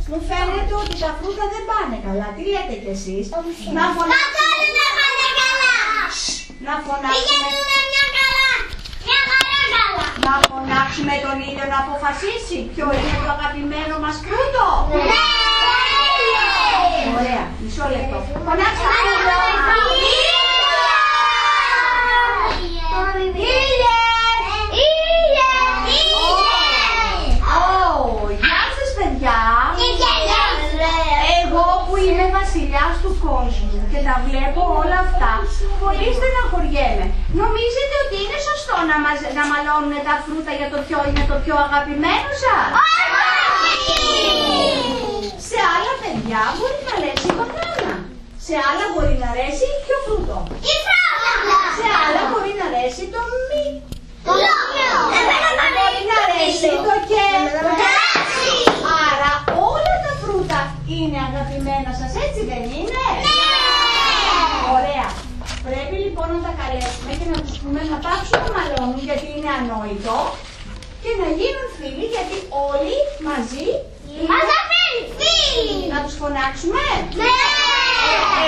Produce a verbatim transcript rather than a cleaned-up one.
μου φαίνεται ότι τα φρούτα δεν πάνε καλά. Τι λέτε κι εσείς? Να φωνάξουμε. Να φωνάξουμε. Να φωνάξουμε τον ήλιο να αποφασίσει ποιο είναι το αγαπημένο μας φρούτο. Ωραία, μισό λεπτό. Φωνάξτε τον ήλιο. Ήλιε! Ήλιε! Γεια σας παιδιά! Εγώ που είμαι βασιλιάς του κόσμου και τα βλέπω όλα αυτά, πολύ στεναχωριέμαι. Νομίζετε ότι είναι σωστό να, μαζ... να μαλώνουν τα φρούτα για το ποιο είναι το πιο αγαπημένο σας? Σε άλλα παιδιά μπορεί να αρέσει η μπανάνα. Σε άλλα μπορεί να αρέσει ποιο φρούτο? Η φρούτα! Σε άλλα μπορεί να αρέσει το μη. Το λόκιο! Μπορεί να αρέσει το και... Άρα όλα τα φρούτα είναι αγαπημένα σας, έτσι δεν είναι? Ναι! Ωραία. Πρέπει λοιπόν να τα καλέσουμε και να τους πούμε να πάψουν να μαλώνουν γιατί είναι ανόητο και να γίνουν φίλοι γιατί όλοι μαζί